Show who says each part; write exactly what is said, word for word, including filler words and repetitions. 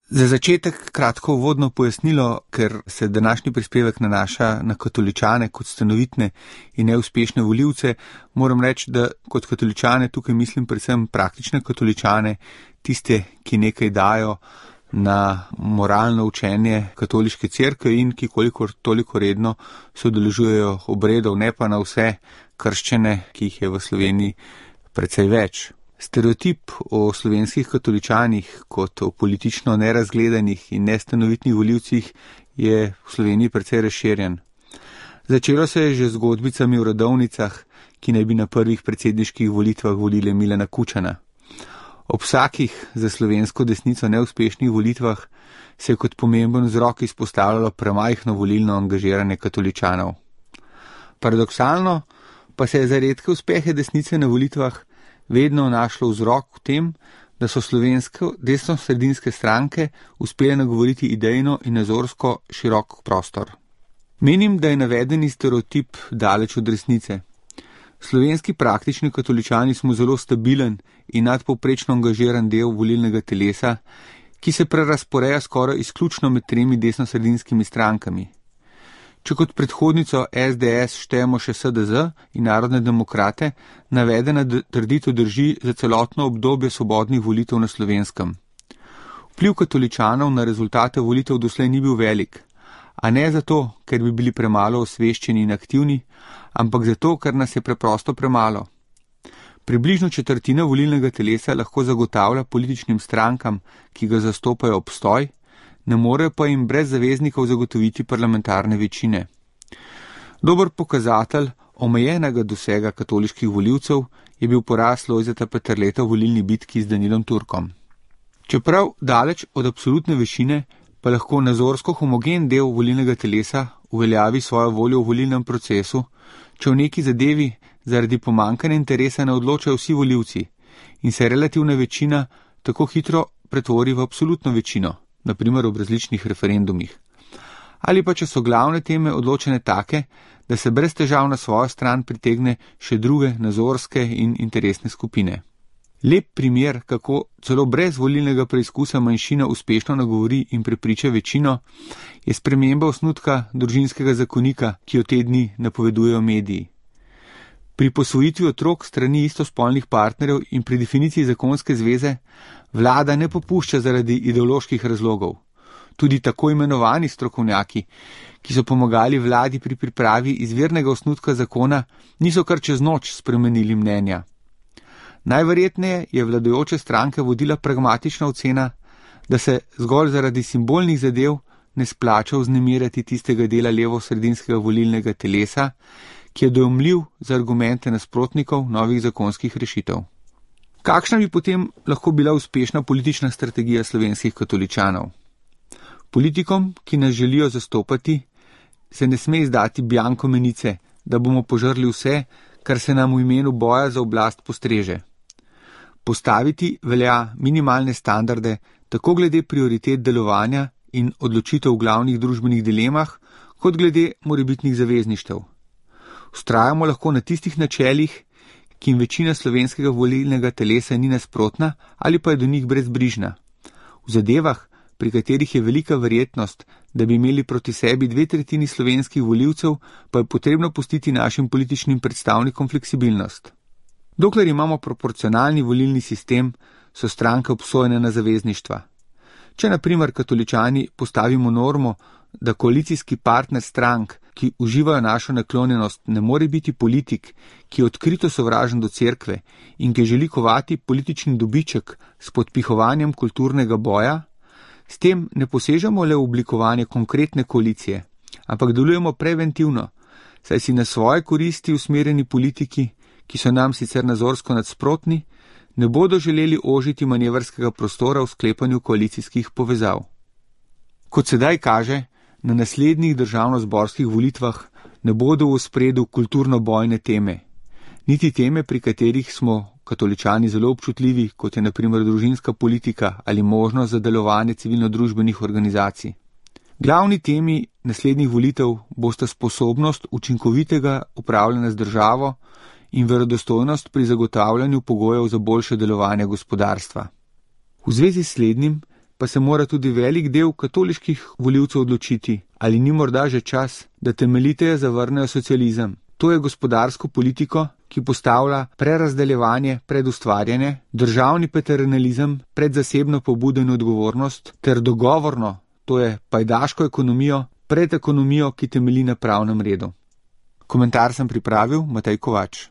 Speaker 1: Za začetek kratko uvodno pojasnilo, ker se današnji prispevek nanaša na katoličane kot stanovitne in neuspešne volivce, moram reči, da kot katoličane tukaj mislim predvsem praktične katoličane, tiste, ki nekaj dajo na moralno učenje katoliške cerkve in ki kolikor toliko redno sodelujejo obredov, ne pa na vse krščene, ki jih je v Sloveniji precej več. Stereotip o slovenskih katoličanih kot o politično nerazgledanih in nestanovitnih volivcih je v Sloveniji precej razširjen. Začelo se je že z zgodbicami o rodovnicah, ki naj bi na prvih predsedniških volitvah volile Milana Kučana. Ob vsakih za slovensko desnico neuspešnih volitvah se je kot pomemben vzrok izpostavljalo premajhno volilno angažiranje katoličanov. Paradoksalno pa se je za redke uspehe desnice na volitvah vedno našlo vzrok v tem, da so slovenske desnosredinske stranke uspele nagovoriti idejno in nazorsko širok prostor. Menim, da je navedeni stereotip daleč od resnice. Slovenski praktični katoličani smo zelo stabilen in nadpovprečno angažiran del volilnega telesa, ki se prerazporeja skoraj izključno med tremi desnosredinskimi strankami. Če kot predhodnico S D S štejemo še S D Z in Narodne demokrate, navedena trditev drži za celotno obdobje svobodnih volitev na Slovenskem. Vpliv katoličanov na rezultate volitev doslej ni bil velik, a ne zato, ker bi bili premalo osveščeni in aktivni, ampak zato, ker nas je preprosto premalo. Približno četrtina volilnega telesa lahko zagotavlja političnim strankam, ki ga zastopajo, obstoj, ne morejo pa jim brez zaveznikov zagotoviti parlamentarne večine. Dober pokazatelj omejenega dosega katoliških volivcev je bil poraz Lojzeta Peterleta v volilni bitki z Danilom Turkom. Čeprav daleč od absolutne večine, pa lahko nazorsko homogen del volilnega telesa uveljavi svojo voljo v volilnem procesu, če v neki zadevi zaradi pomanjkanja interesa ne odločajo vsi volivci in se relativna večina tako hitro pretvori v absolutno večino, na primer ob različnih referendumih. Ali pa če so glavne teme odločene take, da se brez težav na svojo stran pritegne še druge nazorske in interesne skupine. Lep primer, kako celo brez volilnega preizkusa manjšina uspešno nagovori in prepriča večino, je sprememba osnutka družinskega zakonika, ki jo te dni napovedujejo mediji. Pri posvojitvi otrok strani istospolnih partnerjev in pri definiciji zakonske zveze vlada ne popušča zaradi ideoloških razlogov. Tudi tako imenovani strokovnjaki, ki so pomagali vladi pri pripravi izvirnega osnutka zakona, niso kar čez noč spremenili mnenja. Najverjetneje je vladajoče stranke vodila pragmatična ocena, da se zgolj zaradi simbolnih zadev ne splača vznemirjati tistega dela levosredinskega volilnega telesa, ki je dojemljiv za argumente nasprotnikov novih zakonskih rešitev. Kakšna bi potem lahko bila uspešna politična strategija slovenskih katoličanov? Politikom, ki nas želijo zastopati, se ne sme izdati bianko menice, da bomo požrli vse, kar se nam v imenu boja za oblast postreže. Postaviti velja minimalne standarde tako glede prioritet delovanja in odločitev v glavnih družbenih dilemah, kot glede morebitnih zavezništev. Vztrajamo lahko na tistih načelih, ki jim večina slovenskega volilnega telesa ni nasprotna ali pa je do njih brezbrižna. V zadevah, pri katerih je velika verjetnost, da bi imeli proti sebi dve tretjini slovenskih volivcev, pa je potrebno pustiti našim političnim predstavnikom fleksibilnost. Dokler imamo proporcionalni volilni sistem, so stranke obsojene na zavezništva. Če na primer katoličani postavimo normo, da koalicijski partner strank, ki uživajo našo naklonjenost, ne more biti politik, ki je odkrito sovražen do cerkve in ki želi kovati politični dobiček s podpihovanjem kulturnega boja, s tem ne posežemo le v oblikovanje konkretne koalicije, ampak delujemo preventivno, saj si na svoje koristi usmerjeni politiki, ki so nam sicer nazorsko nadsprotni, ne bodo želeli ožiti manevrskega prostora v sklepanju koalicijskih povezav. Kot sedaj kaže, na naslednjih državnozborskih volitvah ne bodo v ospredju kulturno-bojne teme, niti teme, pri katerih smo katoličani zelo občutljivi, kot je na primer družinska politika ali možnost za delovanje civilno-družbenih organizacij. Glavni temi naslednjih volitev bosta sposobnost učinkovitega upravljanja z državo in verodostojnost pri zagotavljanju pogojev za boljše delovanje gospodarstva. V zvezi s slednjim pa se mora tudi velik del katoliških volivcev odločiti, ali ni morda že čas, da temeljiteje zavrnejo socializem. To je gospodarsko politiko, ki postavlja prerazdeljevanje pred ustvarjanje, državni paternalizem pred zasebno pobudo in odgovornost, ter dogovorno, to je pajdaško ekonomijo, pred ekonomijo, ki temelji na pravnem redu. Komentar sem pripravil Matej Kovač.